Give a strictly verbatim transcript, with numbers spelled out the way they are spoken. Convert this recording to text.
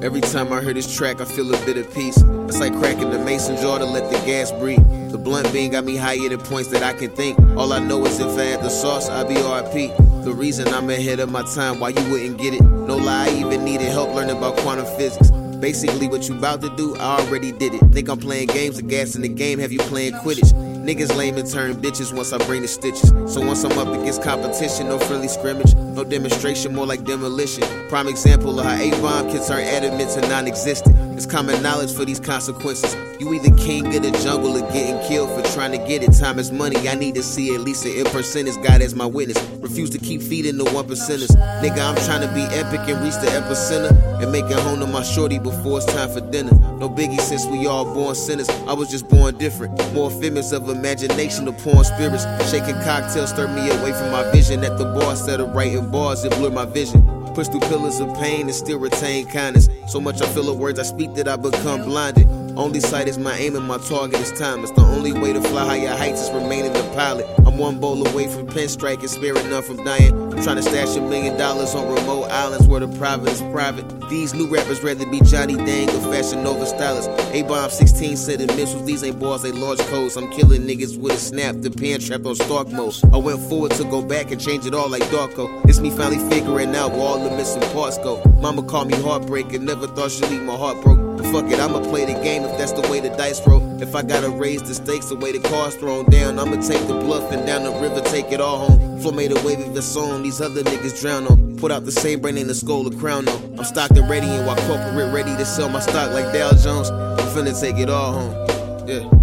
Every time I hear this track, I feel a bit of peace. It's like cracking the mason jar to let the gas breathe. The blunt bean got me higher than points that I can think. All I know is if I had the sauce, I'd be R I P. The reason I'm ahead of my time, why you wouldn't get it. No lie, I even needed help learning about quantum physics. Basically what you about to do, I already did it. Think I'm playing games, the gas in the game, have you playing Quidditch? Niggas lame and turn bitches once I bring the stitches. So once I'm up against competition, no friendly scrimmage, no demonstration, more like demolition. Prime example of how A-bomb can turn adamant to non-existent. It's common knowledge for these consequences. You either king of the jungle or getting killed for trying to get it. Time is money, I need to see at least an in percentage. God as my witness, refuse to keep feeding the one percenters. Nigga, I'm trying to be epic and reach the epicenter and make it home to my shorty before it's time for dinner. No biggie since we all born sinners, I was just born different. More figments of imagination to porn spirits. Shaking cocktails stir me away from my vision. At the bar instead of writing bars, it blurred my vision. Push through pillars of pain and still retain kindness. So much I feel the words I speak that I become blinded. Only sight is my aim and my target is time. It's the only way to fly higher heights is remaining the pilot. I'm one bowl away from pen strike and sparing none from dying. I'm trying to stash a million dollars on remote islands where the private is private. These new rappers rather be Johnny Dang or Fashion Nova stylists. A-bomb sixteen said in missiles, these ain't bars, they large codes. I'm killing niggas with a snap, the pen trapped on Stark mode. I went forward to go back and change it all like Darko. It's me finally figuring out where all the missing parts go. Mama called me heartbreaker, never thought she'd leave my heart broke. But fuck it, I'ma play the game if that's the way the dice roll. If I gotta raise the stakes the way the cards thrown down, I'ma take the bluff and down the river, take it all home. Flow made a wave of the song, these other niggas drown on. Put out the same brain in the skull, the crown on. I'm stocked and ready and while corporate ready to sell my stock like Dow Jones. I'm finna take it all home, yeah.